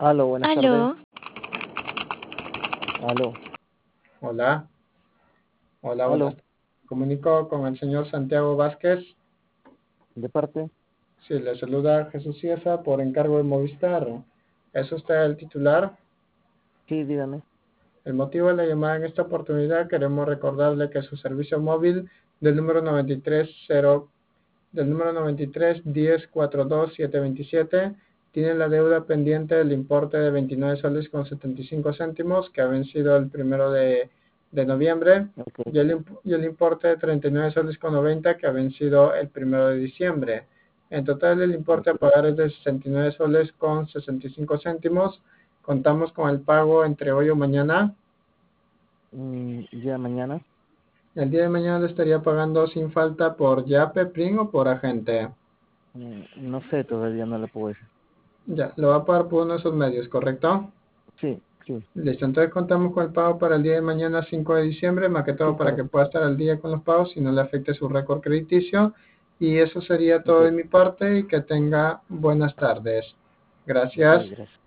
Aló, buenas tardes. Aló, Aló, Hola, hola, buenas aló, tardes. Comunico con el señor Santiago Vázquez. de parte. Sí, le saluda Jesús Cieza por encargo de Movistar. ¿Es usted el titular? Sí, dígame. El motivo de la llamada en esta oportunidad queremos recordarle que su servicio móvil del número 93 10 42 727 tiene la deuda pendiente del importe de 29 soles con 75 céntimos que ha vencido el 1 de noviembre Ok, y el importe de 39 soles con 90 que ha vencido el 1 de diciembre. En total el importe a ok. pagar es de 69 soles con 65 céntimos. Contamos con el pago entre hoy o mañana. Ya mañana. El día de mañana le estaría pagando sin falta por Yape, PRIN o por agente. No sé, todavía no le puedo decir. Ya, lo va a pagar por uno de esos medios, ¿correcto? Sí, sí, Listo, entonces contamos con el pago para el día de mañana 5 de diciembre, más que sí, todo para está. que pueda estar al día con los pagos y no le afecte su récord crediticio. Y eso sería Ok, todo de mi parte y que tenga buenas tardes. ok, Gracias. gracias.